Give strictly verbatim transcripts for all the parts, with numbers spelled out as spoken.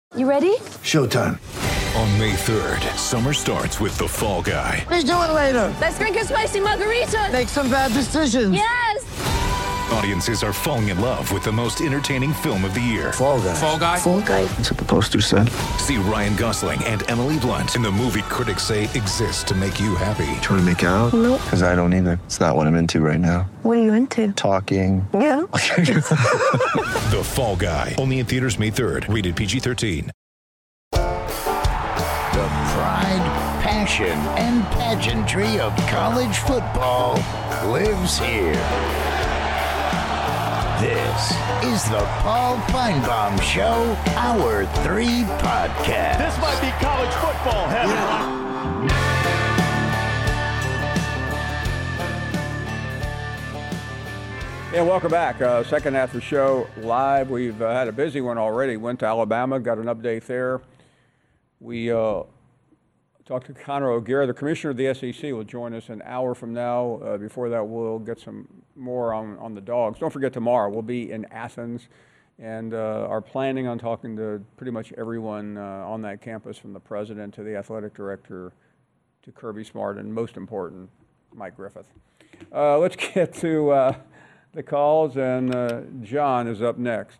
You ready? Showtime. On May third, summer starts with The Fall Guy. Let's do it later. Let's drink a spicy margarita. Make some bad decisions. Yes! Audiences are falling in love with the most entertaining film of the year. Fall Guy. Fall Guy? Fall Guy. That's what the poster said. See Ryan Gosling and Emily Blunt in the movie critics say exists to make you happy. Trying to make it out? Nope. Because I don't either. It's not what I'm into right now. What are you into? Talking. Yeah. The Fall Guy. Only in theaters May third. Rated P G thirteen. The pride, passion, and pageantry of college football lives here. This is the Paul Feinbaum Show, Hour three podcast. This might be college football heaven. Yeah, welcome back. Uh, second half of the show live. We've uh, had a busy one already. Went to Alabama, got an update there. We uh, talked to Conor O'Gara, the commissioner of the S E C, will join us an hour from now. Uh, before that, we'll get some more on, on the Dogs. Don't forget, tomorrow we'll be in Athens and uh, are planning on talking to pretty much everyone uh, on that campus, from the president to the athletic director to Kirby Smart, and most important, Mike Griffith. Uh, let's get to uh, the calls, and uh, John is up next.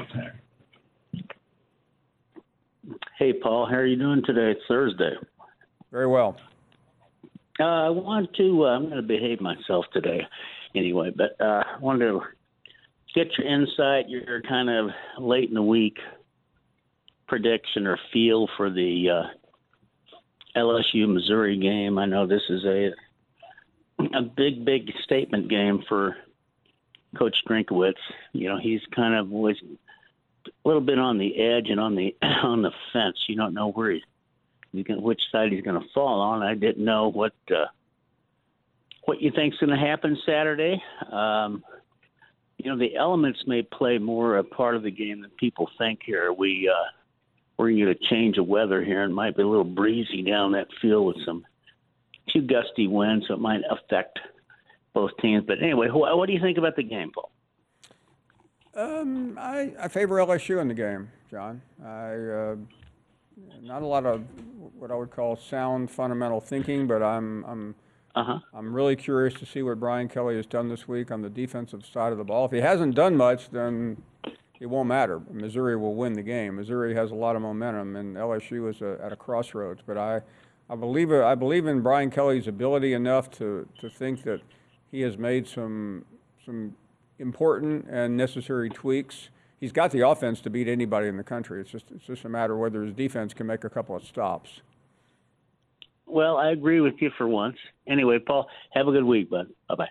Hey, Paul, how are you doing today? It's Thursday. Very well. Uh, I want to, uh, I'm going to behave myself today anyway, but uh, I wanted to get your insight, your kind of late in the week prediction or feel for the uh, L S U-Missouri game. I know this is a a big, big statement game for Coach Drinkwitz. You know, he's kind of always a little bit on the edge and on the on the fence. You don't know where he's, you can, which side he's going to fall on. I didn't know what uh, what you think's going to happen Saturday. Um, you know, the elements may play more a part of the game than people think. Here, we uh, we're going to get a change of weather here, and it might be a little breezy down that field with some two gusty winds, so it might affect both teams. But anyway, what, what do you think about the game, Paul? Um, I, I favor L S U in the game, John. I uh, not a lot of what I would call sound fundamental thinking, but I'm I'm uh-huh. I'm really curious to see what Brian Kelly has done this week on the defensive side of the ball. If he hasn't done much, then it won't matter. Missouri will win the game. Missouri has a lot of momentum, and L S U is a, at a crossroads. But I I believe I believe in Brian Kelly's ability enough to to think that he has made some some. important and necessary tweaks. He's got the offense to beat anybody in the country. It's just it's just a matter of whether his defense can make a couple of stops. Well, I agree with you for once. Anyway, Paul, have a good week, bud. Bye-bye.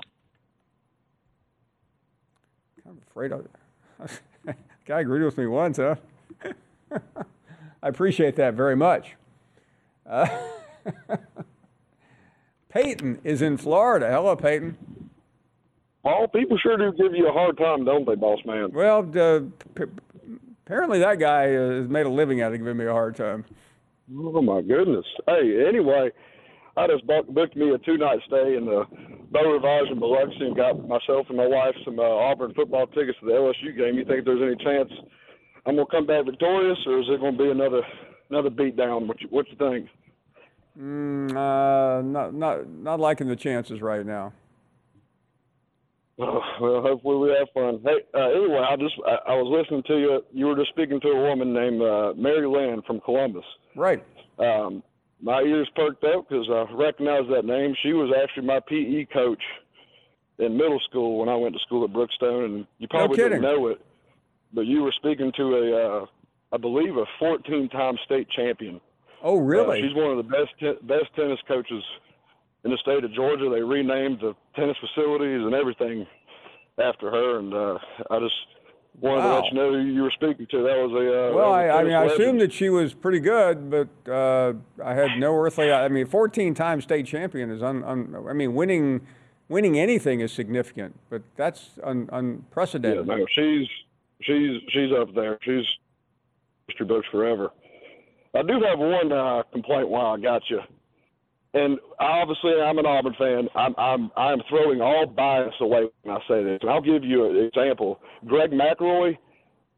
I'm afraid of it. Guy agreed with me once, huh? I appreciate that very much. Uh, Peyton is in Florida. Hello, Peyton. Paul, people sure do give you a hard time, don't they, boss man? Well, uh, p- apparently that guy uh, has made a living out of giving me a hard time. Oh, my goodness. Hey, anyway, I just booked, booked me a two-night stay in the Beau Rivage in Biloxi and got myself and my wife some uh, Auburn football tickets to the L S U game. You think there's any chance I'm going to come back victorious, or is it going to be another another beat down? What you, what you think? Mm, uh, not, not, not liking the chances right now. Oh, well, hopefully we have fun. Hey, uh, anyway, I just I, I was listening to you. You were just speaking to a woman named uh, Mary Lynn from Columbus. Right. Um, my ears perked up because I recognized that name. She was actually my P E coach in middle school when I went to school at Brookstone, and you probably No didn't kidding. know it, but you were speaking to a, uh, I believe, a fourteen-time state champion. Oh, really? Uh, she's one of the best te- best tennis coaches in the state of Georgia. They renamed the tennis facilities and everything after her, and uh, I just wanted Wow. to let you know who you were speaking to. That was a uh, Well, that was a I, I mean, I tennis assumed legend. that she was pretty good, but uh, I had no earthly. I mean, fourteen-time state champion is un, un. I mean, winning, winning anything is significant, but that's un, Yeah, unprecedented. no, she's she's she's up there. She's history books forever. I do have one uh, complaint while I got you. And obviously, I'm an Auburn fan. I'm I'm I'm throwing all bias away when I say this. And I'll give you an example. Greg McElroy,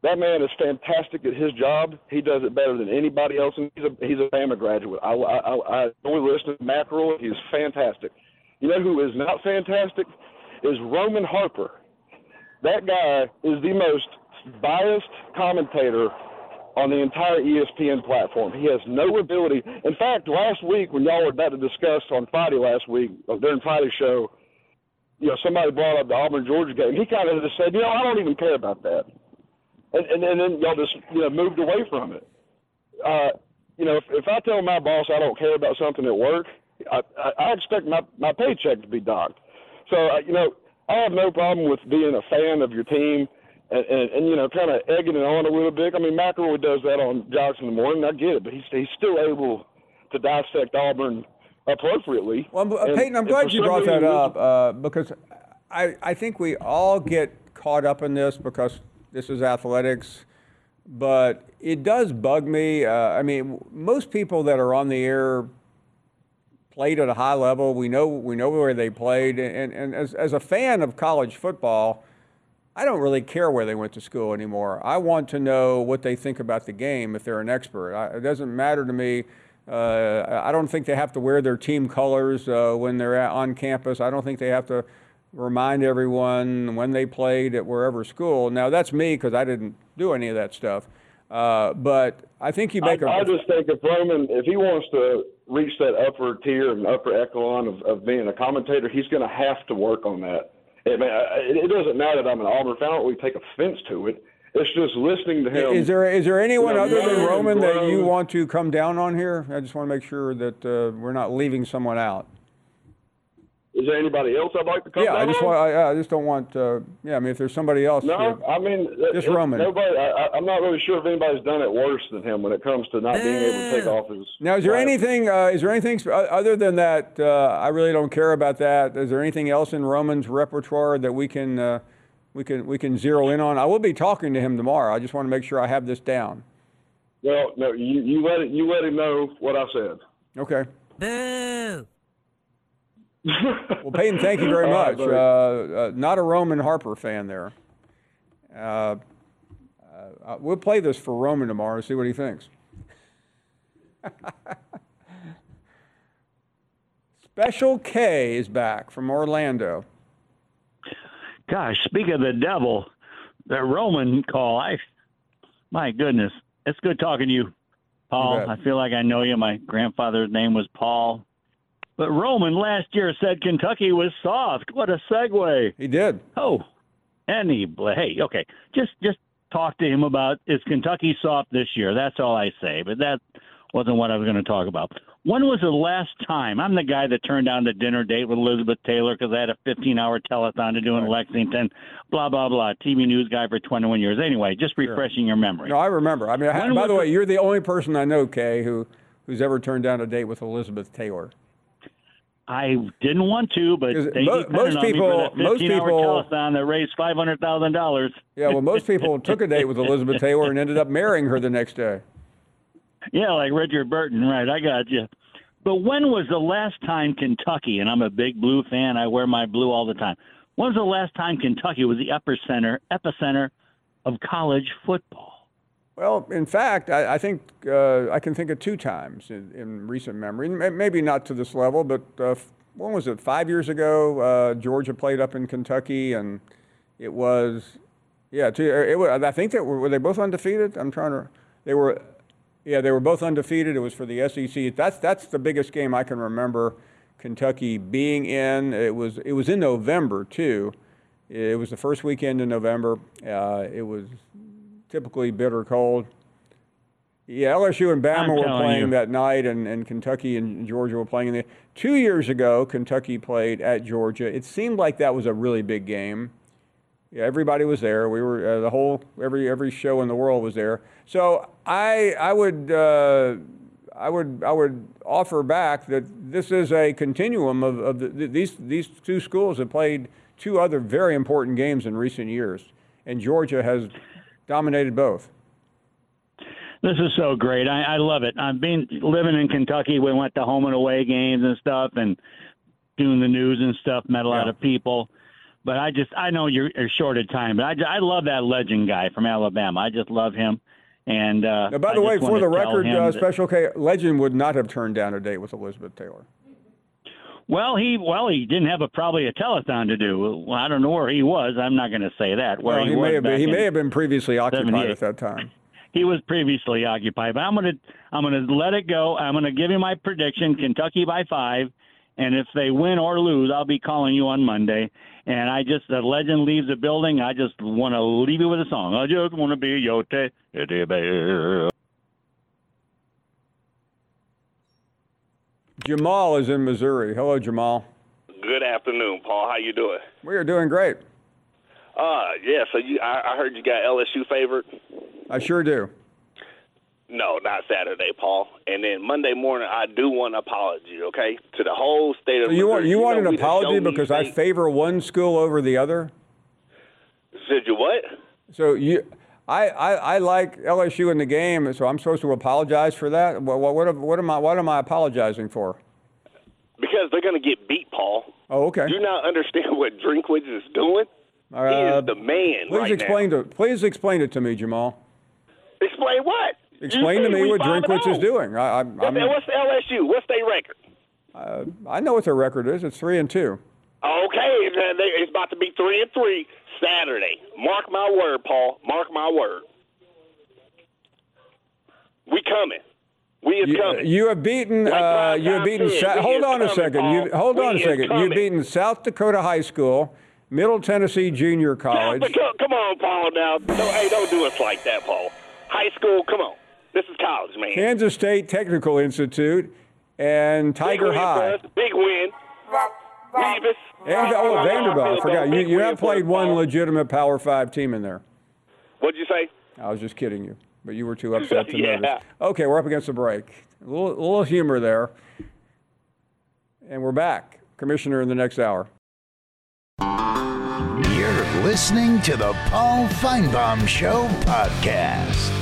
That man is fantastic at his job. He does it better than anybody else, and he's a he's a Bama graduate. I I, I only listen to Mackerel. He's fantastic. You know who is not fantastic? Is Roman Harper. That guy is the most biased commentator on the entire E S P N platform. He has no ability. In fact, last week when y'all were about to discuss on Friday last week, during Friday's show, you know, somebody brought up the Auburn-Georgia game. He kind of just said, you know, I don't even care about that. And, and, and then y'all just, you know, moved away from it. Uh, you know, if, if I tell my boss I don't care about something at work, I, I, I expect my, my paycheck to be docked. So, uh, you know, I have no problem with being a fan of your team and, and, and you know, kind of egging it on a little bit. I mean, McElroy does that on Jocks in the Morning. I get it, but he's, he's still able to dissect Auburn appropriately. Well, and, Peyton, I'm glad you brought that up uh, because I, I think we all get caught up in this because this is athletics, but it does bug me. Uh, I mean, most people that are on the air played at a high level. We know we know where they played, and, and as, as a fan of college football, I don't really care where they went to school anymore. I want to know what they think about the game if they're an expert. I, it doesn't matter to me. Uh, I don't think they have to wear their team colors uh, when they're at, on campus. I don't think they have to remind everyone when they played at wherever school. Now, that's me because I didn't do any of that stuff. Uh, but I think you make I, a... I just think if Roman, if he wants to reach that upper tier and upper echelon of, of being a commentator, he's going to have to work on that. I mean, it, it doesn't matter that I'm an Auburn fan. I don't really take offense to it. It's just listening to him. Is there is there anyone you know, other than Roman that you grown. want to come down on here? I just want to make sure that uh, we're not leaving someone out. Is there anybody else I'd like to come Yeah, down I just on? want. I, I just don't want. Uh, yeah, I mean, if there's somebody else. No, uh, I mean, just it, Roman. Nobody. I, I'm not really sure if anybody's done it worse than him when it comes to not being able to take off his. Now, is there uh, anything? Uh, is there anything sp- other than that? Uh, I really don't care about that. Is there anything else in Roman's repertoire that we can uh, we can we can zero in on? I will be talking to him tomorrow. I just want to make sure I have this down. Well, no, you, you let it. You let him know what I said. Okay. Boo! Well, Peyton, thank you very All much. right, uh, uh, not a Roman Harper fan there. Uh, uh, we'll play this for Roman tomorrow, see what he thinks. Special K is back from Orlando. Gosh, speak of the devil, that Roman call, I, my goodness, it's good talking to you, Paul. You bet. I feel like I know you. My grandfather's name was Paul. But Roman last year said Kentucky was soft. What a segue. He did. Oh, and he, hey, okay. Just just talk to him about, is Kentucky soft this year? That's all I say. But that wasn't what I was going to talk about. When was the last time? I'm the guy that turned down the dinner date with Elizabeth Taylor because I had a fifteen-hour telethon to do in Lexington, blah, blah, blah. T V news guy for twenty-one years. Anyway, just refreshing Sure. your memory. No, I remember. I mean, I, When by was the way, the- you're the only person I know, Kay, who who's ever turned down a date with Elizabeth Taylor. I didn't want to, but Because they mo- depended most on me people- for that most fifteen-hour people- telethon that raised five hundred thousand dollars. Yeah, well, most people took a date with Elizabeth Taylor and ended up marrying her the next day. Yeah, like Richard Burton, right? I got you. But when was the last time Kentucky, and I'm a big blue fan, I wear my blue all the time. When was the last time Kentucky was the epicenter, epicenter of college football? Well, in fact, I, I think uh, I can think of two times in, in recent memory. M- Maybe not to this level, but uh, when was it? Five years ago, uh, Georgia played up in Kentucky, and it was, yeah, two, it was, I think that were, were they both undefeated? I'm trying to. They were, yeah, they were both undefeated. It was for the S E C. That's that's the biggest game I can remember Kentucky being in. It was it was in November too. It was the first weekend in November. Uh, it was typically bitter cold. Yeah, L S U and Bama I'm were telling playing you. that night, and, and Kentucky and Georgia were playing. In the, two years ago, Kentucky played at Georgia. It seemed like that was a really big game. Yeah, everybody was there. We were uh, the whole every every show in the world was there. So I I would uh, I would I would offer back that this is a continuum of, of the, these these two schools have played two other very important games in recent years, and Georgia has dominated both. This is so great. I, I love it. I've been living in Kentucky. We went to home and away games and stuff and doing the news and stuff, met a lot Yeah. of people. But I just I know you're, you're short of time, but I, I love that legend guy from Alabama. I just love him. And uh, now, by the way, for the record, uh, Special K, Legend would not have turned down a date with Elizabeth Taylor. Well, he well he didn't have a probably a telethon to do. Well, I don't know where he was. I'm not going to say that. Where well, he, he, may was have been, he may have been previously occupied seventy-eight. at that time. He was previously occupied, but I'm going to I'm going to let it go. I'm going to give you my prediction: Kentucky by five, and if they win or lose, I'll be calling you on Monday. And I just the Legend leaves the building. I just want to leave you with a song. I just want to be your teddy bear. Jamal is in Missouri. Hello, Jamal. Good afternoon, Paul. How you doing? We are doing great. Uh, yeah, so you, I, I heard you got L S U favored. I sure do. No, not Saturday, Paul. And then Monday morning, I do want an apology, okay, to the whole state of so you Missouri. want you want know, an apology because I favor one school over the other? Said you what? So you, I, I, I like L S U in the game, so I'm supposed to apologize for that? What what what, what am I what am I apologizing for? Because they're going to get beat, Paul. Oh, okay. Do you not understand what Drinkwitz is doing? Uh, he is the man please right explain now. To, please explain it to me, Jamal. Explain what? Explain to me what Drinkwitz is doing. I, I'm, I'm, what's the L S U? What's their record? Uh, I know what their record is. It's three and two. Okay, then they, it's about to be three and three Saturday. Mark my word, Paul. Mark my word. We coming. We is You, coming. you have beaten. Like Uh, you have beaten. said, Sa- we hold is on a coming, second. Paul. You hold We on a is second. coming. You've beaten South Dakota High School, Middle Tennessee Junior College. South Dakota, come on, Paul. Now, no, hey, don't do us like that, Paul. High school, come on. This is college, man. Kansas State Technical Institute, and Tiger Big win High. for us. Big win. Davis. And oh, Vanderbilt. I forgot. You, Big you win have for played us, one Paul. legitimate Power Five team in there. What'd you say? I was just kidding you, but you were too upset to Yeah. notice. Okay, we're up against the break. A little, a little humor there. And we're back. Commissioner in the next hour. You're listening to the Paul Feinbaum Show podcast.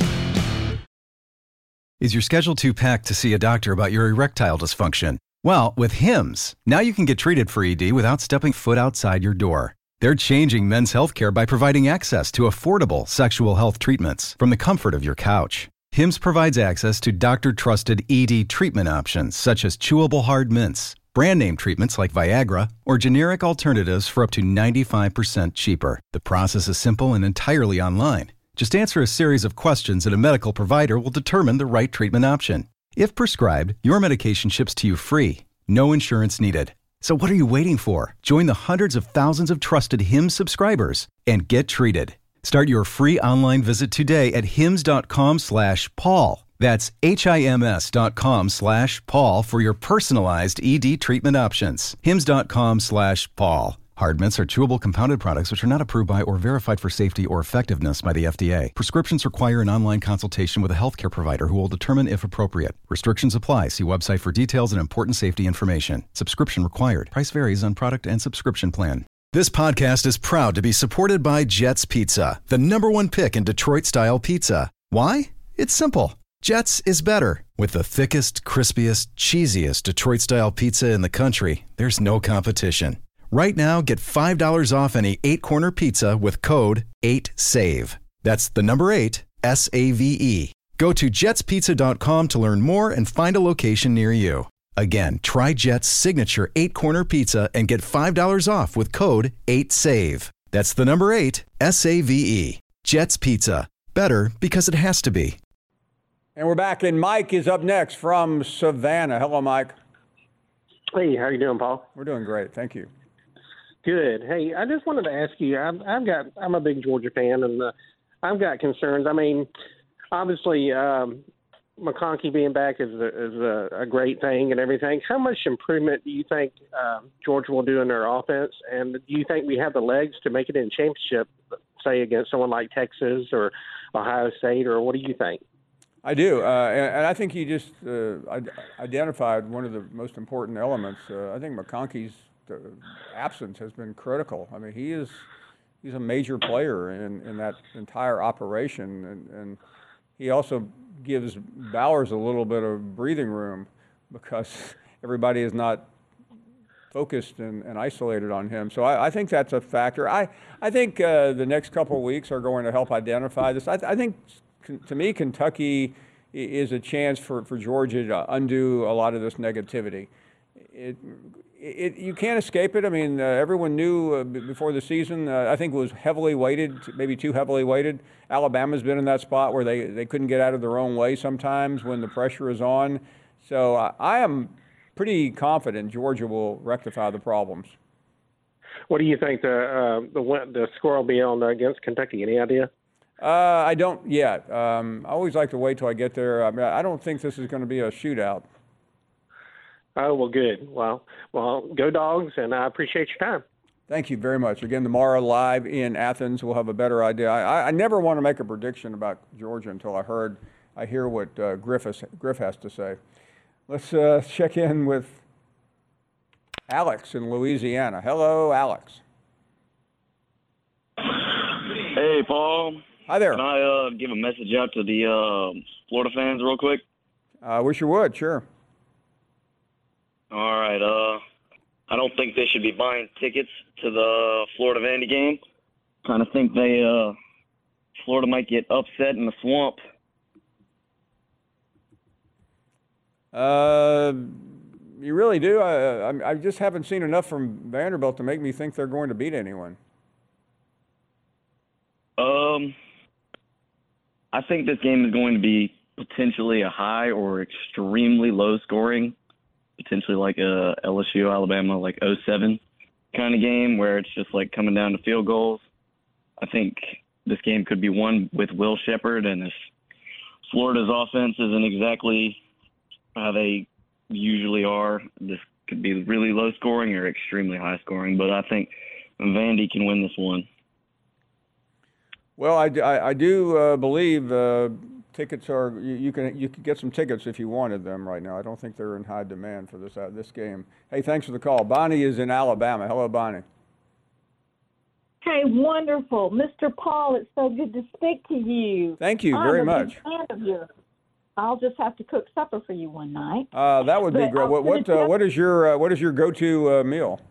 Is your schedule too packed to see a doctor about your erectile dysfunction? Well, with Hims, now you can get treated for E D without stepping foot outside your door. They're changing men's healthcare by providing access to affordable sexual health treatments from the comfort of your couch. Hims provides access to doctor-trusted E D treatment options such as chewable hard mints, brand name treatments like Viagra, or generic alternatives for up to ninety-five percent cheaper. The process is simple and entirely online. Just answer a series of questions and a medical provider will determine the right treatment option. If prescribed, your medication ships to you free. No insurance needed. So what are you waiting for? Join the hundreds of thousands of trusted Hims subscribers and get treated. Start your free online visit today at hims.com slash Paul. That's H-I-M-S dot com slash Paul for your personalized E D treatment options. Hims.com slash Paul. Hard mints are chewable compounded products which are not approved by or verified for safety or effectiveness by the F D A. Prescriptions require an online consultation with a healthcare provider who will determine if appropriate. Restrictions apply. See website for details and important safety information. Subscription required. Price varies on product and subscription plan. This podcast is proud to be supported by Jets Pizza, the number one pick in Detroit-style pizza. Why? It's simple. Jets is better. With the thickest, crispiest, cheesiest Detroit-style pizza in the country, there's no competition. Right now, get five dollars off any eight-corner pizza with code eight save. That's the number eight, S A V E. Go to jets pizza dot com to learn more and find a location near you. Again, try Jet's signature eight-corner pizza and get five dollars off with code eight save. That's the number eight, S A V E. Jet's Pizza. Better because it has to be. And we're back, and Mike is up next from Savannah. Hello, Mike. Hey, how you doing, Paul? We're doing great. Thank you. Good. Hey, I just wanted to ask you. I've, I've got. I'm a big Georgia fan, and uh, I've got concerns. I mean, obviously, um, McConkey being back is a, is a, a great thing and everything. How much improvement do you think um, Georgia will do in their offense? And do you think we have the legs to make it in championship, say against someone like Texas or Ohio State, or what do you think? I do, uh, and, and I think you just uh, identified one of the most important elements. Uh, I think McConkey's uh, absence has been critical. I mean, he is he's a major player in, in that entire operation, and, and he also gives Bowers a little bit of breathing room because everybody is not focused and, and isolated on him. So I, I think that's a factor. I, I think uh, the next couple of weeks are going to help identify this. I, I think, to me, Kentucky is a chance for, for Georgia to undo a lot of this negativity. It, it, you can't escape it. I mean, uh, everyone knew uh, before the season, uh, I think it was heavily weighted, maybe too heavily weighted. Alabama's been in that spot where they, they couldn't get out of their own way sometimes when the pressure is on. So uh, I am pretty confident Georgia will rectify the problems. What do you think the uh, the the score will be on uh, against Kentucky? Any idea? Uh, I don't yet. Um, I always like to wait till I get there. I mean, I don't think this is going to be a shootout. Oh, well, good. Well, well, go Dogs, and I appreciate your time. Thank you very much. Again, tomorrow live in Athens, we'll have a better idea. I, I never want to make a prediction about Georgia until I heard, I hear what uh, Griff, has, Griff has to say. Let's uh, check in with Alex in Louisiana. Hello, Alex. Hey, Paul. Hi there. Can I uh, give a message out to the uh, Florida fans real quick? I uh, wish you would, sure. All right. Uh, I don't think they should be buying tickets to the Florida Vandy game. Kind of think they uh, Florida might get upset in the swamp. Uh, you really do? I, I, I just haven't seen enough from Vanderbilt to make me think they're going to beat anyone. Um, I think this game is going to be potentially a high or extremely low scoring, potentially like a L S U Alabama like oh seven kind of game where it's just like coming down to field goals. I think this game could be won with Will Sheppard, and if Florida's offense isn't exactly how they usually are, this could be really low scoring or extremely high scoring, but I think Vandy can win this one. Well, I, I, I do uh, believe uh, tickets are, you, you can you can get some tickets if you wanted them right now. I don't think they're in high demand for this uh, this game. Hey, thanks for the call. Bonnie is in Alabama. Hello, Bonnie. Hey, wonderful. Mister Paul, it's so good to speak to you. Thank you I'm very a much. Big fan of yours. I'll just have to cook supper for you one night. Uh, that would be But great. I'll What put what, it uh, up- what is your uh, what is your go-to uh, meal?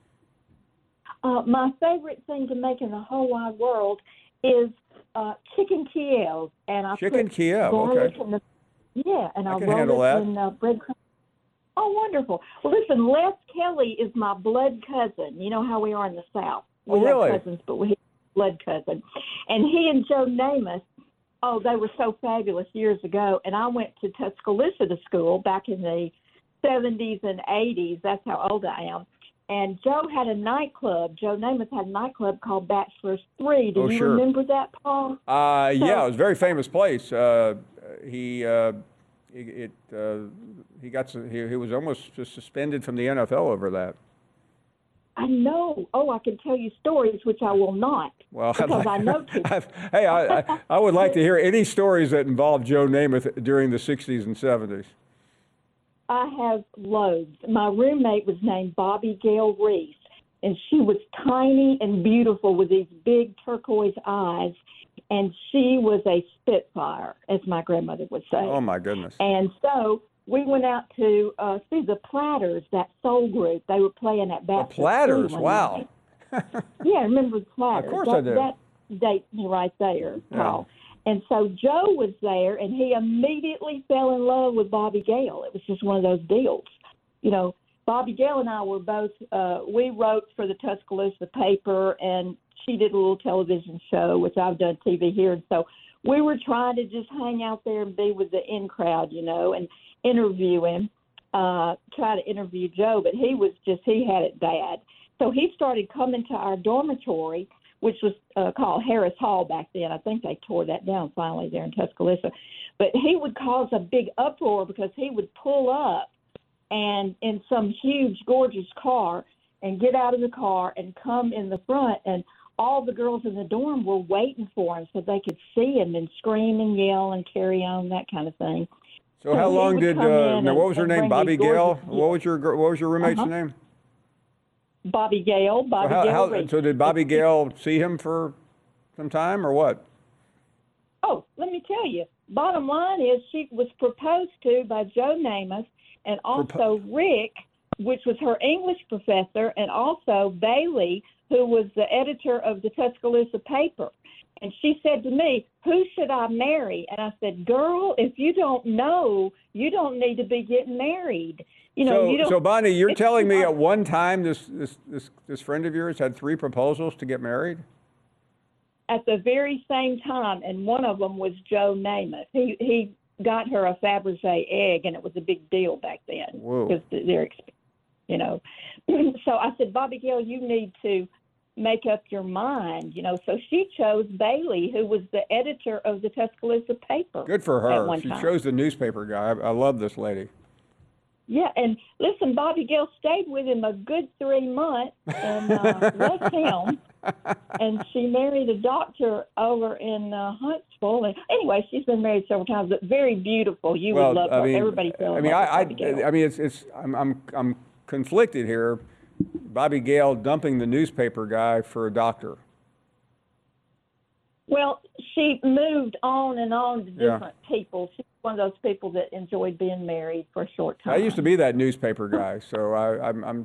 Uh, my favorite thing to make in the whole wide world is uh, chicken Kiev, and I Chicken put Kiev, garlic okay. in the yeah, and I, I can roll handle it that. in uh, breadcrumbs. Oh, wonderful! Well, listen, Les Kelly is my blood cousin. You know how we are in the South. We Oh, really? have cousins, but we have blood cousin, and he and Joe Namath. Oh, they were so fabulous years ago. And I went to Tuscaloosa to school back in the seventies and eighties. That's how old I am. And Joe had a nightclub. Joe Namath had a nightclub called Bachelor's Three. Do Oh, you sure. remember that, Paul? Uh, So- yeah, it was a very famous place. Uh, he uh, it, it uh, he got su- he, he was almost just suspended from the N F L over that. I know. Oh, I can tell you stories, which I will not. Well, I'd because like- I know too. hey, I, I I would like to hear any stories that involve Joe Namath during the sixties and seventies. I have loads. My roommate was named Bobby Gail Reese, and she was tiny and beautiful with these big turquoise eyes, and she was a spitfire, as my grandmother would say. Oh my goodness! And so we went out to uh, see the Platters, that soul group. They were playing at The Baptist. Platters, School one wow! night. Yeah, remember the Platters? Of course that, I do. That dates me right there, Yeah. Paul. And so Joe was there, and he immediately fell in love with Bobby Gale. It was just one of those deals. You know, Bobby Gale and I were both, uh, we wrote for the Tuscaloosa paper, and she did a little television show, which I've done T V here. And so we were trying to just hang out there and be with the in crowd, you know, and interview him, uh, try to interview Joe. But he was just, he had it bad. So he started coming to our dormitory, which was uh, called Harris Hall back then. I think they tore that down finally there in Tuscaloosa. But he would cause a big uproar because he would pull up and in some huge, gorgeous car and get out of the car and come in the front. And all the girls in the dorm were waiting for him so they could see him and scream and yell and carry on, that kind of thing. So how he long would did come uh, in now? and- What was her and name? bring Bobby these Gale. gorgeous- What was your gir- what was your roommate's Uh-huh. name? Bobby Gale. So, Bobby how, Gale. how, Reese. so did Bobby Gale see him for some time or what? Oh, let me tell you. Bottom line is she was proposed to by Joe Namath, and also Rick which was her English professor, and also Bailey, who was the editor of the Tuscaloosa paper. And she said to me, who should I marry? And I said, girl, if you don't know, you don't need to be getting married. You know, so, you don't, so Bonnie, you're it's telling me not- at one time this, this, this, this friend of yours had three proposals to get married? At the very same time, and one of them was Joe Namath. He he got her a Fabergé egg, and it was a big deal back then because they're expensive, you know. So I said, Bobby Gill, you need to make up your mind, you know. So she chose Bailey, who was the editor of the Tuscaloosa paper. Good for at her. one She time. chose the newspaper guy. I, I love this lady. Yeah, and listen, Bobby Gill stayed with him a good three months and uh, left him, and she married a doctor over in uh, Huntsville. And anyway, she's been married several times, but very beautiful. You well, would love I her. mean, Everybody fell I in mean, love I, with Bobby Gill. I, I mean, it's, it's, I'm, I'm, I'm conflicted here. Bobby Gale dumping the newspaper guy for a doctor. Well, she moved on and on to Yeah. different people. She's one of those people that enjoyed being married for a short time. I used to be that newspaper guy, so I, I'm, I'm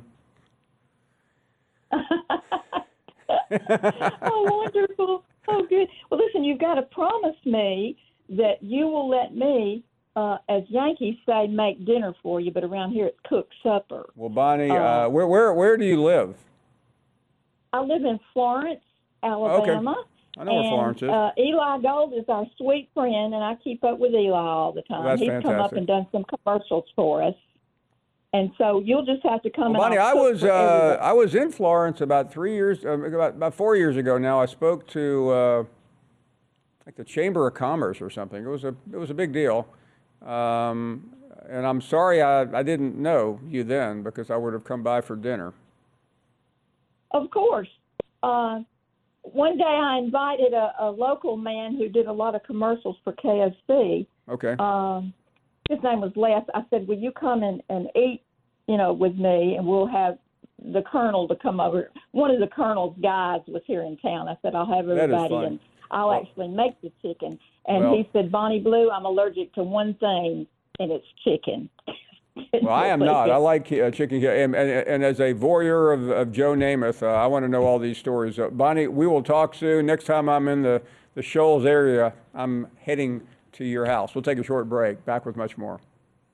Oh, wonderful. Oh, good. Well, listen, you've got to promise me that you will let me, uh, as Yankees say, make dinner for you, but around here it's cook supper. Well, Bonnie, uh, Uh, where, where, where do you live? I live in Florence, Alabama. I know where and, Florence is. Uh, Eli Gold is our sweet friend, and I keep up with Eli all the time. Well, that's He's come up fantastic. and done some commercials for us. And so you'll just have to come Well, Bonnie, and I I'll cook was for uh, everybody. I was in Florence about three years, um, about about four years ago now. I spoke to uh, like the Chamber of Commerce or something. It was a it was a big deal, um, and I'm sorry I, I didn't know you then because I would have come by for dinner. Of course. Uh, one day I invited a, a local man who did a lot of commercials for K F C. Okay. Um, his name was Les. I said, will you come and, and eat, you know, with me, and we'll have the Colonel to come over. One of the Colonel's guys was here in town. I said, I'll have That is everybody, fine. and I'll Well- actually make the chicken. And Well- he said, Bonnie Blue, I'm allergic to one thing, and it's chicken. Well, I am not. I like uh, chicken. And, and, and as a voyeur of, of Joe Namath, uh, I want to know all these stories. Uh, Bonnie, we will talk soon. Next time I'm in the, the Shoals area, I'm heading to your house. We'll take a short break. Back with much more.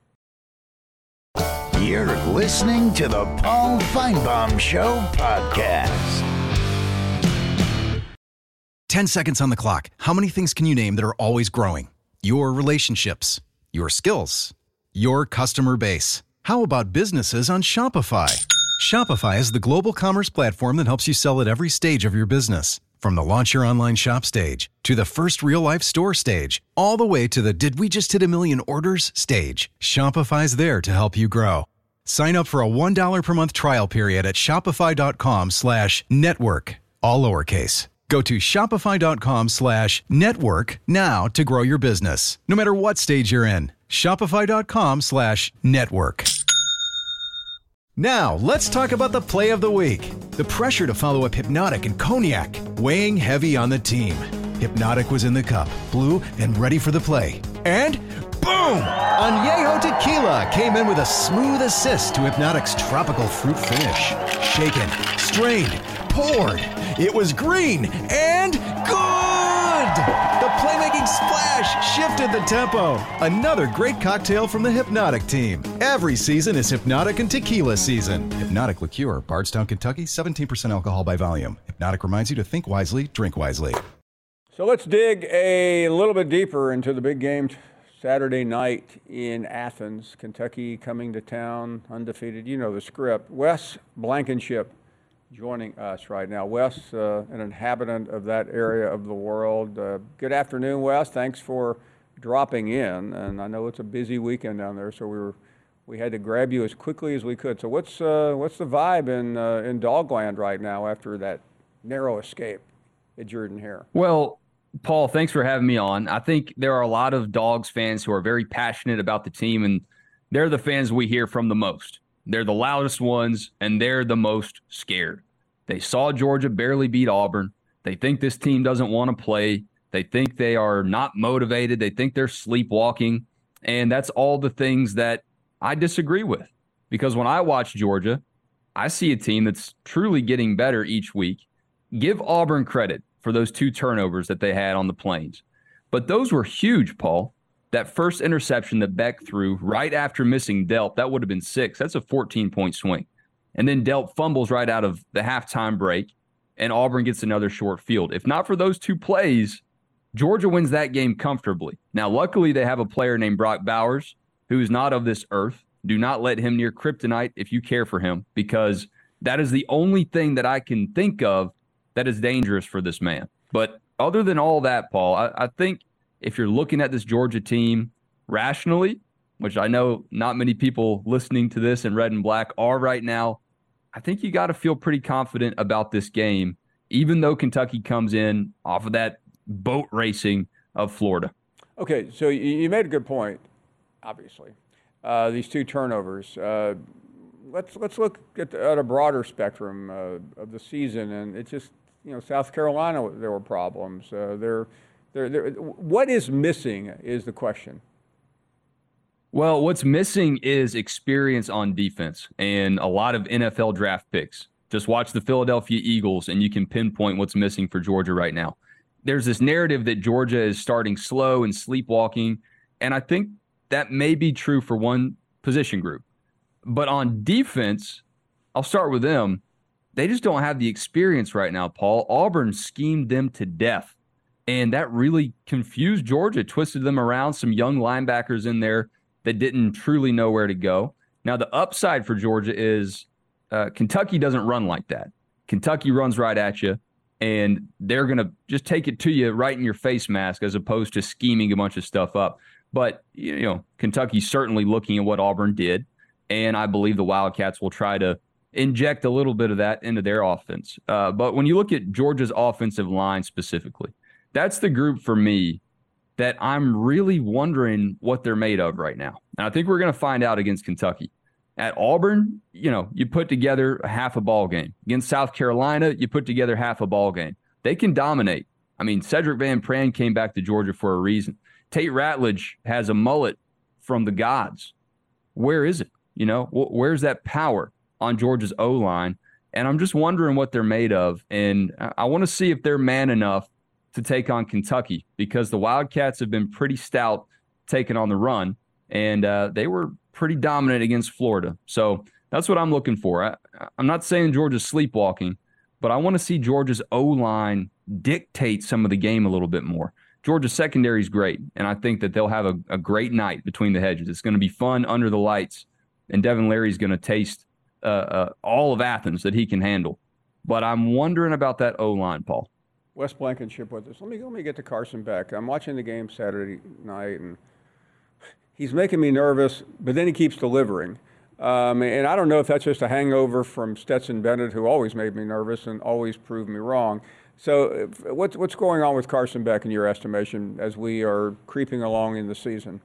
You're listening to the Paul Feinbaum Show podcast. ten seconds on the clock. How many things can you name that are always growing? Your relationships, your skills, your customer base. How about businesses on Shopify? Shopify is the global commerce platform that helps you sell at every stage of your business. From the launch your online shop stage to the first real life store stage, all the way to the did we just hit a million orders stage. Shopify's there to help you grow. Sign up for a one dollar per month trial period at shopify.com slash network, all lowercase. Go to shopify.com slash network now to grow your business, no matter what stage you're in. Shopify.com slash network. Now, let's talk about the play of the week. The pressure to follow up Hypnotic and Cognac, weighing heavy on the team. Hypnotic was in the cup, blue, and ready for the play. And boom! Añejo Tequila came in with a smooth assist to Hypnotic's tropical fruit finish. Shaken, strained, poured. It was green and good! The playmaking splash shifted the tempo. Another great cocktail from the Hypnotic team. Every season is Hypnotic and Tequila season. Hypnotic Liqueur, Bardstown, Kentucky, seventeen percent alcohol by volume. Hypnotic reminds you to think wisely, drink wisely. So let's dig a little bit deeper into the big game t- Saturday night in Athens. Kentucky coming to town, undefeated. You know the script. Wes Blankenship joining us right now. Wes, uh, an inhabitant of that area of the world. Uh, good afternoon, Wes. Thanks for dropping in. And I know it's a busy weekend down there, so we were we had to grab you as quickly as we could. So what's uh, what's the vibe in uh, in Dogland right now after that narrow escape at Jordan Hare? Well, Paul, thanks for having me on. I think there are a lot of Dogs fans who are very passionate about the team, and they're the fans we hear from the most. They're the loudest ones, and they're the most scared. They saw Georgia barely beat Auburn. They think this team doesn't want to play. They think they are not motivated. They think they're sleepwalking, and that's all the things that I disagree with. Because when I watch Georgia, I see a team that's truly getting better each week. Give Auburn credit for those two turnovers that they had on the Plains. But those were huge, Paul. That first interception that Beck threw right after missing Delp, that would have been six. That's a fourteen-point swing. And then Delp fumbles right out of the halftime break, and Auburn gets another short field. If not for those two plays, Georgia wins that game comfortably. Now, luckily, they have a player named Brock Bowers who is not of this earth. Do not let him near kryptonite if you care for him, because that is the only thing that I can think of that is dangerous for this man. But other than all that, Paul, I, I think if you're looking at this Georgia team rationally, which I know not many people listening to this in red and black are right now, I think you got to feel pretty confident about this game, even though Kentucky comes in off of that boat racing of Florida. Okay, so you made a good point, obviously. Uh, these two turnovers. Uh, let's let's look at, the, at a broader spectrum uh, of the season, and it just, you know, South Carolina, there were problems. Uh, there, there, there. What is missing is the question. Well, what's missing is experience on defense and a lot of N F L draft picks. Just watch the Philadelphia Eagles, and you can pinpoint what's missing for Georgia right now. There's this narrative that Georgia is starting slow and sleepwalking, and I think that may be true for one position group. But on defense, I'll start with them. They just don't have the experience right now, Paul. Auburn schemed them to death, and that really confused Georgia, twisted them around, some young linebackers in there that didn't truly know where to go. Now, the upside for Georgia is uh, Kentucky doesn't run like that. Kentucky runs right at you, and they're going to just take it to you right in your face mask as opposed to scheming a bunch of stuff up. But, you know, Kentucky's certainly looking at what Auburn did, and I believe the Wildcats will try to inject a little bit of that into their offense. Uh, but when you look at Georgia's offensive line specifically, that's the group for me that I'm really wondering what they're made of right now. And I think we're going to find out against Kentucky. At Auburn, you know, you put together a half a ball game. Against South Carolina, you put together half a ball game. They can dominate. I mean, Cedric Van Pran came back to Georgia for a reason. Tate Ratledge has a mullet from the gods. Where is it? You know, where's that power on Georgia's O-line? And I'm just wondering what they're made of. And I want to see if they're man enough to take on Kentucky, because the Wildcats have been pretty stout taking on the run, and uh, they were pretty dominant against Florida. So that's what I'm looking for. I, I'm not saying Georgia's sleepwalking, but I want to see Georgia's O-line dictate some of the game a little bit more. Georgia's secondary is great, and I think that they'll have a, a great night between the hedges. It's going to be fun under the lights, and Devin Leary's going to taste uh, uh, all of Athens that he can handle. But I'm wondering about that O-line, Paul. Wes Blankenship with us. Let me let me get to Carson Beck. I'm watching the game Saturday night, and he's making me nervous, but then he keeps delivering. Um, and I don't know if that's just a hangover from Stetson Bennett, who always made me nervous and always proved me wrong. So what's what's going on with Carson Beck in your estimation as we are creeping along in the season?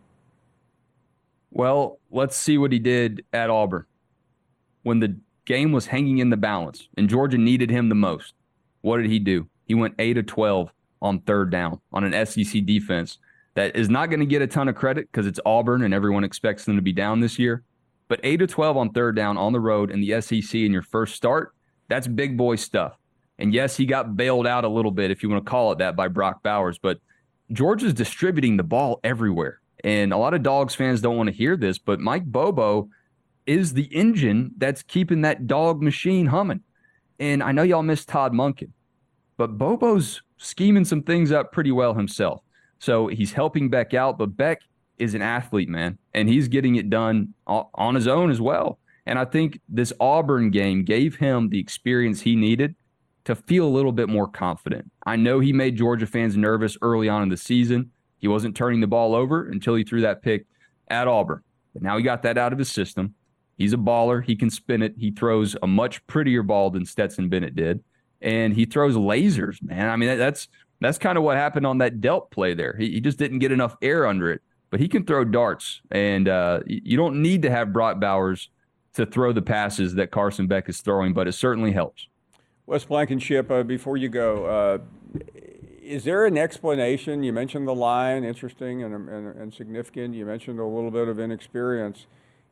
Well, let's see what he did at Auburn when the game was hanging in the balance and Georgia needed him the most. What did he do? He went eight of twelve on third down on an S E C defense that is not going to get a ton of credit because it's Auburn and everyone expects them to be down this year. But eight of twelve on third down on the road in the S E C in your first start, that's big boy stuff. And yes, he got bailed out a little bit, if you want to call it that, by Brock Bowers. But Georgia's distributing the ball everywhere. And a lot of Dogs fans don't want to hear this, but Mike Bobo is the engine that's keeping that dog machine humming. And I know y'all miss Todd Monken, but Bobo's scheming some things up pretty well himself. So he's helping Beck out, but Beck is an athlete, man, and he's getting it done on his own as well. And I think this Auburn game gave him the experience he needed to feel a little bit more confident. I know he made Georgia fans nervous early on in the season. He wasn't turning the ball over until he threw that pick at Auburn. But now he got that out of his system. He's a baller. He can spin it. He throws a much prettier ball than Stetson Bennett did. And he throws lasers, man. I mean, that's that's kind of what happened on that Delp play there. He, he just didn't get enough air under it. But he can throw darts. And uh, you don't need to have Brock Bowers to throw the passes that Carson Beck is throwing, but it certainly helps. Wes Blankenship, uh, before you go, uh, is there an explanation? You mentioned the line, interesting and, and, and significant. You mentioned a little bit of inexperience.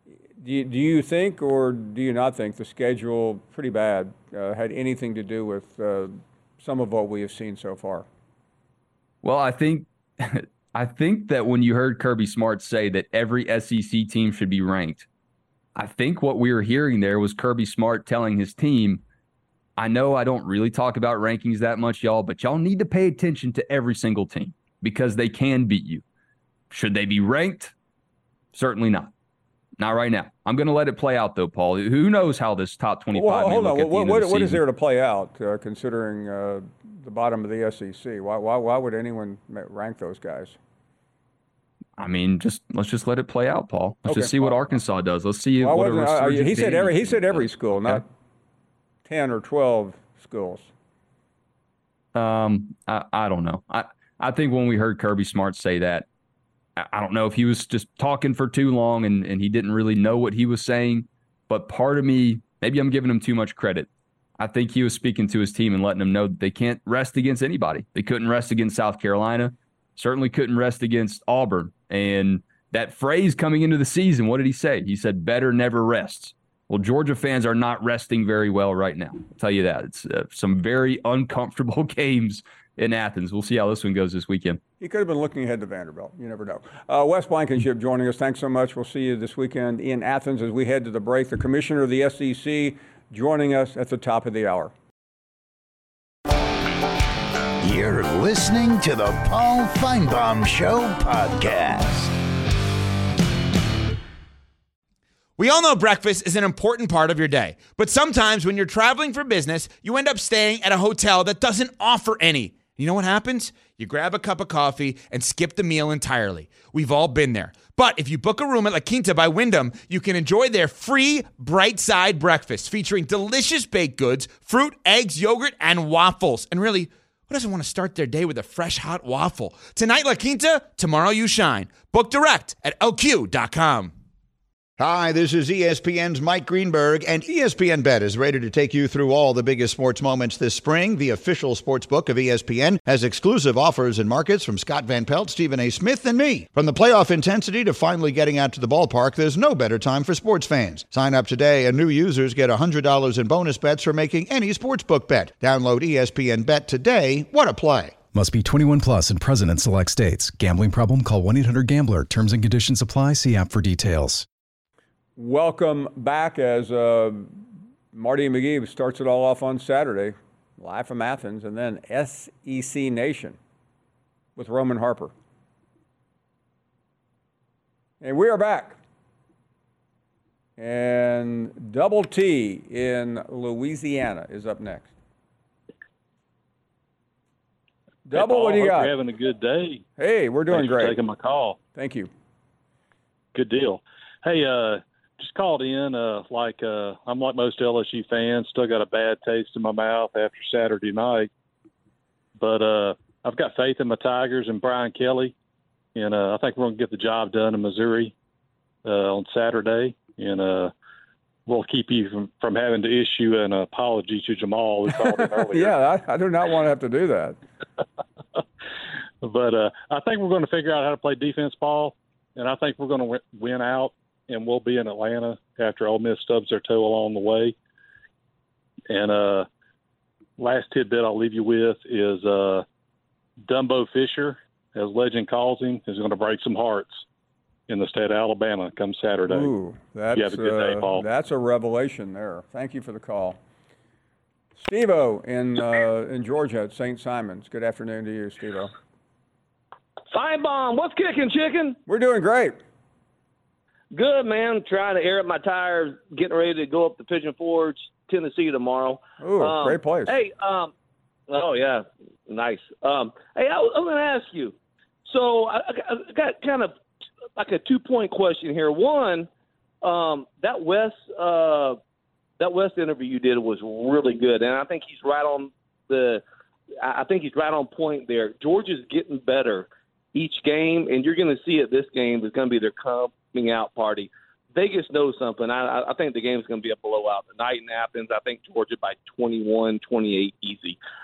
Do you, do you think, or do you not think the schedule, pretty bad, uh, had anything to do with uh, some of what we have seen so far? Well, I think I think that when you heard Kirby Smart say that every S E C team should be ranked, I think what we were hearing there was Kirby Smart telling his team, I know I don't really talk about rankings that much, y'all, but y'all need to pay attention to every single team because they can beat you. Should they be ranked? Certainly not. Not right now. I'm going to let it play out, though, Paul. Who knows how this top twenty-five well, may hold look on. at the What, end what, of the what is season. there to play out, uh, considering uh, the bottom of the S E C? Why, why, why would anyone rank those guys? I mean, just let's just let it play out, Paul. Let's Okay. just see what Arkansas does. Let's see Well, what a wasn't- uh, resurgent he said Vandy every he team said every does. school, not Okay. ten or twelve schools. Um, I, I don't know. I, I think when we heard Kirby Smart say that, I, I don't know if he was just talking for too long and, and he didn't really know what he was saying. But part of me, maybe I'm giving him too much credit. I think he was speaking to his team and letting them know that they can't rest against anybody. They couldn't rest against South Carolina, certainly couldn't rest against Auburn. And that phrase coming into the season, what did he say? He said, better never rests. Well, Georgia fans are not resting very well right now. I'll tell you that. It's uh, some very uncomfortable games in Athens. We'll see how this one goes this weekend. He could have been looking ahead to Vanderbilt. You never know. Uh, Wes Blankenship joining us. Thanks so much. We'll see you this weekend in Athens as we head to the break. The commissioner of the S E C joining us at the top of the hour. You're listening to the Paul Feinbaum Show podcast. We all know breakfast is an important part of your day, but sometimes when you're traveling for business, you end up staying at a hotel that doesn't offer any. You know what happens? You grab a cup of coffee and skip the meal entirely. We've all been there. But if you book a room at La Quinta by Wyndham, you can enjoy their free Bright Side breakfast featuring delicious baked goods, fruit, eggs, yogurt, and waffles. And really, who doesn't want to start their day with a fresh hot waffle? Tonight, La Quinta, tomorrow you shine. Book direct at L Q dot com. Hi, this is E S P N's Mike Greenberg, and E S P N Bet is ready to take you through all the biggest sports moments this spring. The official sports book of E S P N has exclusive offers and markets from Scott Van Pelt, Stephen A. Smith, and me. From the playoff intensity to finally getting out to the ballpark, there's no better time for sports fans. Sign up today, and new users get one hundred dollars in bonus bets for making any sportsbook bet. Download E S P N Bet today. What a play. Must be twenty-one plus and present in select states. Gambling problem? Call one eight hundred gambler. Terms and conditions apply. See app for details. Welcome back as uh, Marty McGee starts it all off on Saturday, live from Athens, and then S E C Nation with Roman Harper. And we are back. And Double T in Louisiana is up next. Double, hey, Paul, what do you hope got? You're having a good day. Hey, we're doing Thanks great. For taking my call. Thank you. Good deal. Hey, uh, just called in. Uh, like uh, I'm like most L S U fans, still got a bad taste in my mouth after Saturday night. But uh, I've got faith in my Tigers and Brian Kelly, and uh, I think we're going to get the job done in Missouri uh, on Saturday. And uh, we'll keep you from, from having to issue an apology to Jamal, who called in earlier. yeah, I, I do not want to have to do that. But uh, I think we're going to figure out how to play defense, Paul, and I think we're going to w- win out, and we'll be in Atlanta after Ole Miss stubs their toe along the way. And uh, last tidbit I'll leave you with is uh, Dumbo Fisher, as legend calls him, is going to break some hearts in the state of Alabama come Saturday. Ooh, that's, you have a good day, uh, Paul. That's a revelation there. Thank you for the call. Steve-O in, uh, in Georgia at Saint Simons. Good afternoon to you, Steve-O. Feinbaum, what's kicking, chicken? We're doing great. Good, man. Trying to air up my tires, getting ready to go up to Pigeon Forge, Tennessee tomorrow. Ooh, um, great place. Hey, um, oh, yeah, nice. Um, hey, I, I'm going to ask you. So I, I got kind of like a two-point question here. One, um, that West uh, that West interview you did was really good, and I think he's right on the – I think he's right on point there. Georgia's getting better each game, and you're going to see it this game is going to be their coming out party. Vegas knows something. I, I think the game is going to be a blowout. The night in Athens, I think Georgia by twenty-one, twenty-eight, easy.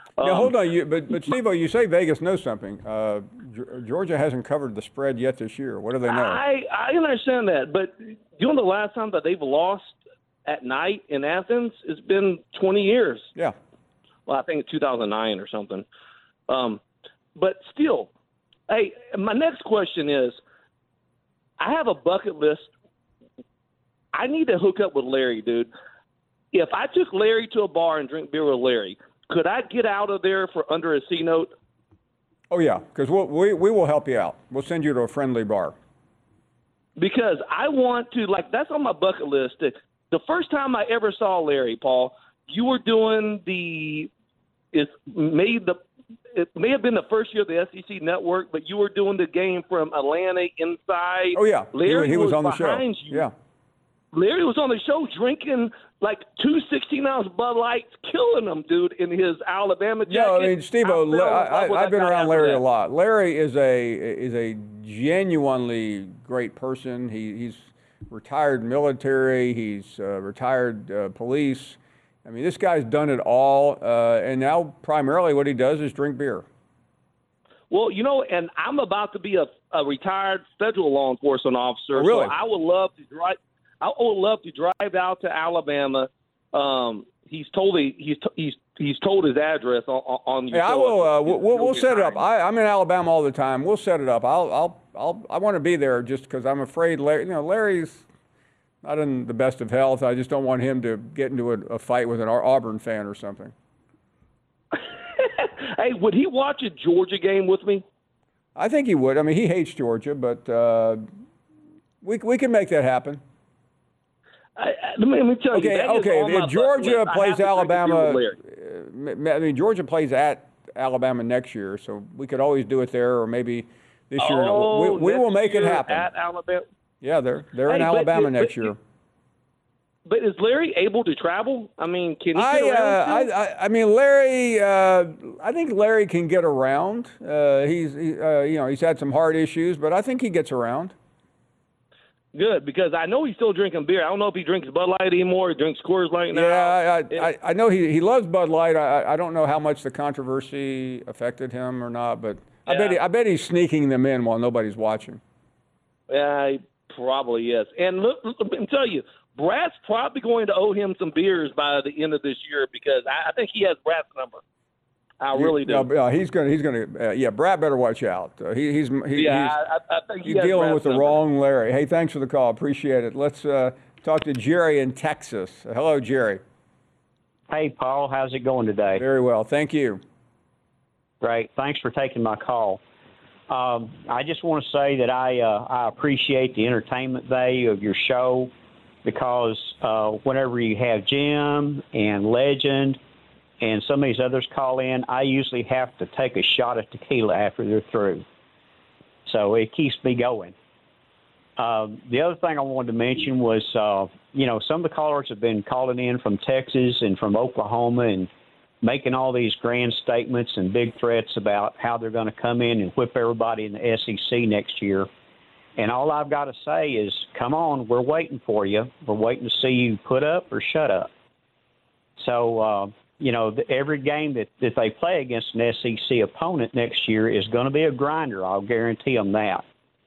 Now, Um, hold on, you, but but Steve-O, you say Vegas knows something. Uh, G- Georgia hasn't covered the spread yet this year. What do they know? I, I understand that, but you know the last time that they've lost at night in Athens? It's been twenty years. Yeah. Well, I think two thousand nine or something. Um, but still, hey, my next question is, I have a bucket list. I need to hook up with Larry, dude. If I took Larry to a bar and drink beer with Larry, could I get out of there for under a C note? Oh, yeah, because we'll, we we will help you out. We'll send you to a friendly bar. Because I want to, like, that's on my bucket list. The first time I ever saw Larry, Paul, you were doing the, it made the, it may have been the first year of the S E C network, but you were doing the game from Atlanta inside. Oh, yeah, Larry he, he was, was on the show. behind you. Yeah. Larry was on the show drinking like two sixteen-ounce Bud Lights, killing them, dude, in his Alabama jacket. No, I mean, Steve-O, fell in I, love with I, I've that been guy around after Larry that. a lot. Larry is a is a genuinely great person. He, he's retired military. He's uh, retired uh, police. I mean, this guy's done it all, uh, and now primarily what he does is drink beer. Well, you know, and I'm about to be a, a retired federal law enforcement officer, Oh, really? so I would love to drive. I would love to drive out to Alabama. Um, he's told me he's he's he's told his address on on. Yeah, I will. Uh, we'll we'll, we'll set it up. I, I'm in Alabama all the time. We'll set it up. I'll I'll I'll I want to be there just because I'm afraid Larry. You know, Larry's not in the best of health. I just don't want him to get into a, a fight with an Auburn fan or something. Hey, would he watch a Georgia game with me? I think he would. I mean, he hates Georgia, but uh, we we can make that happen. I, I, let, me, let me tell okay, you. that is okay. on my If Georgia bucket list. I plays have to drink a beer Alabama, with Larry. uh, I mean, Georgia plays at Alabama next year, so we could always do it there, or maybe this year. Oh, we we will next make it year happen. at Alabama. Yeah, they're they're in Hey, but- Alabama but- next but- year. But is Larry able to travel? I mean, can he I, get uh, around? still? I, I, I mean, Larry. Uh, I think Larry can get around. Uh, he's, he, uh, you know, he's had some heart issues, but I think he gets around. Good, because I know he's still drinking beer. I don't know if he drinks Bud Light anymore. He drinks Coors Light now. Yeah, I, I, I know he, he loves Bud Light. I, I don't know how much the controversy affected him or not, but I bet he, I bet he's sneaking them in while nobody's watching. Yeah, he probably is. And look, look, let me tell you, Brad's probably going to owe him some beers by the end of this year because I, I think he has Brad's number. I really do. Yeah, yeah, he's gonna he's gonna uh, yeah. Brad better watch out. Uh, he, he's he, yeah, he's, I, I think he he's has dealing Brad's with the number. wrong Larry. Hey, thanks for the call. Appreciate it. Let's uh, talk to Jerry in Texas. Hello, Jerry. Hey, Paul. How's it going today? Very well. Thank you. Great. Thanks for taking my call. Um, I just want to say that I uh, I appreciate the entertainment value of your show because uh, whenever you have Jim and Legend and some of these others call in, I usually have to take a shot of tequila after they're through. So it keeps me going. Um, the other thing I wanted to mention was, uh, you know, some of the callers have been calling in from Texas and from Oklahoma and making all these grand statements and big threats about how they're going to come in and whip everybody in the S E C next year. And all I've got to say is, come on, we're waiting for you. We're waiting to see you put up or shut up. So, uh, you know, the, every game that, that they play against an S E C opponent next year is going to be a grinder. I'll guarantee them that.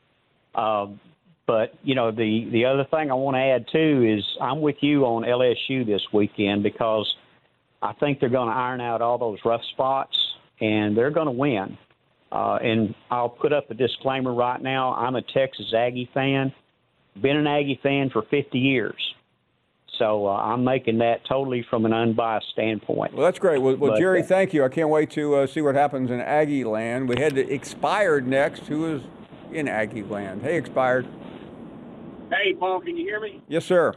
Um, but, you know, the, the other thing I want to add, too, is I'm with you on L S U this weekend because I think they're going to iron out all those rough spots, and they're going to win. Uh, and I'll put up a disclaimer right now. I'm a Texas Aggie fan, been an Aggie fan for fifty years. So uh, I'm making that totally from an unbiased standpoint. Well, that's great. Well, well But, Jerry, uh, thank you. I can't wait to uh, see what happens in Aggie land. We had the Expired next, who is in Aggie land. Hey, Expired. Hey, Paul, can you hear me? Yes, sir.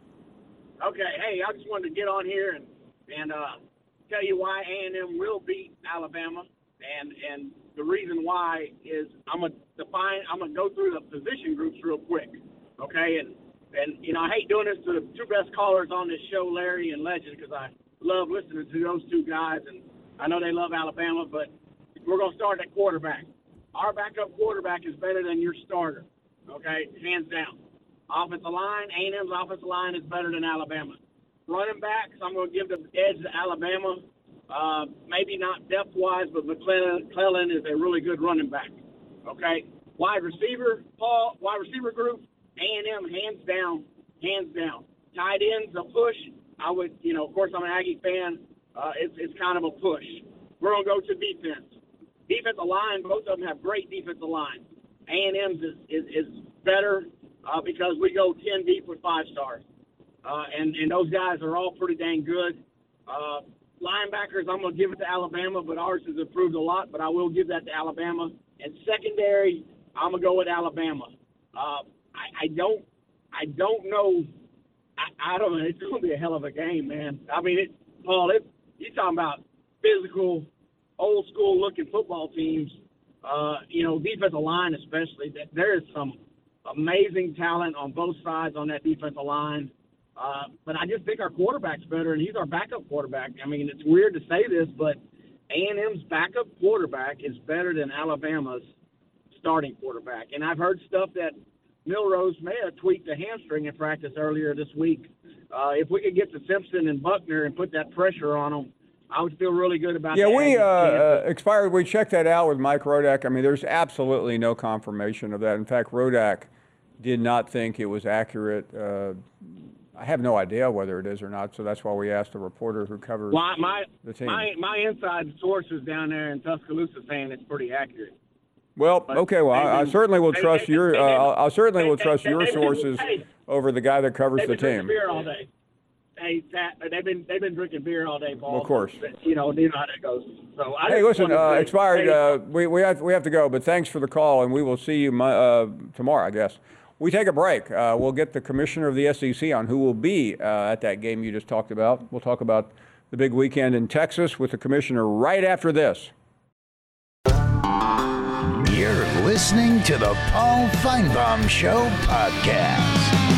Okay, hey, I just wanted to get on here and, and uh, tell you why A and M will beat Alabama. And and the reason why is I'm gonna define I'm gonna go through the position groups real quick, okay? And and you know I hate doing this to the two best callers on this show, Larry and Legend, because I love listening to those two guys, and I know they love Alabama. But we're gonna start at quarterback. Our backup quarterback is better than your starter, okay? Hands down. Offensive line, A and M's offensive line is better than Alabama. Running backs, I'm gonna give the edge to Alabama. Uh, maybe not depth-wise, but McClellan, McClellan is a really good running back. Okay, wide receiver, Paul, wide receiver group, A and M hands down, hands down. Tight ends a push. I would, you know, of course I'm an Aggie fan. Uh, it's it's kind of a push. We're gonna go to defense. Defensive line, both of them have great defensive lines. A and M's is is, is better uh, because we go ten deep with five stars, uh, and and those guys are all pretty dang good. Uh, Linebackers, I'm going to give it to Alabama, but ours has improved a lot, but I will give that to Alabama. And secondary, I'm going to go with Alabama. Uh, I, I don't I don't know. I, I don't know. It's going to be a hell of a game, man. I mean, it, Paul, it, you're talking about physical, old-school-looking football teams, uh, you know, defensive line especially. There is some amazing talent on both sides on that defensive line. Uh, but I just think our quarterback's better, and he's our backup quarterback. I mean, it's weird to say this, but A and M's backup quarterback is better than Alabama's starting quarterback. And I've heard stuff that Milrose may have tweaked a hamstring in practice earlier this week. Uh, if we could get to Simpson and Buckner and put that pressure on them, I would feel really good about yeah, that. Yeah, we uh, uh, expired. We checked that out with Mike Rodak. I mean, there's absolutely no confirmation of that. In fact, Rodak did not think it was accurate. Uh, I have no idea whether it is or not, so that's why we asked a reporter who covers well, my, the team. My, my inside sources down there in Tuscaloosa saying it's pretty accurate. Well, But okay. Well, I, I been, certainly will they, trust they, your. they, Uh, I certainly they, will trust they, your they, sources hey, over the guy that covers they've the been team. drinking beer all day. Hey, Pat, they've been they've been drinking beer all day, Paul. Of course. You know, you know how that goes. So I Hey, just listen, wanted to uh, say, expired. hey, Uh, we we have we have to go, but thanks for the call, and we will see you uh, tomorrow, I guess. We take a break. Uh, we'll get the commissioner of the S E C on who will be uh, at that game you just talked about. We'll talk about the big weekend in Texas with the commissioner right after this. You're listening to the Paul Feinbaum Show podcast.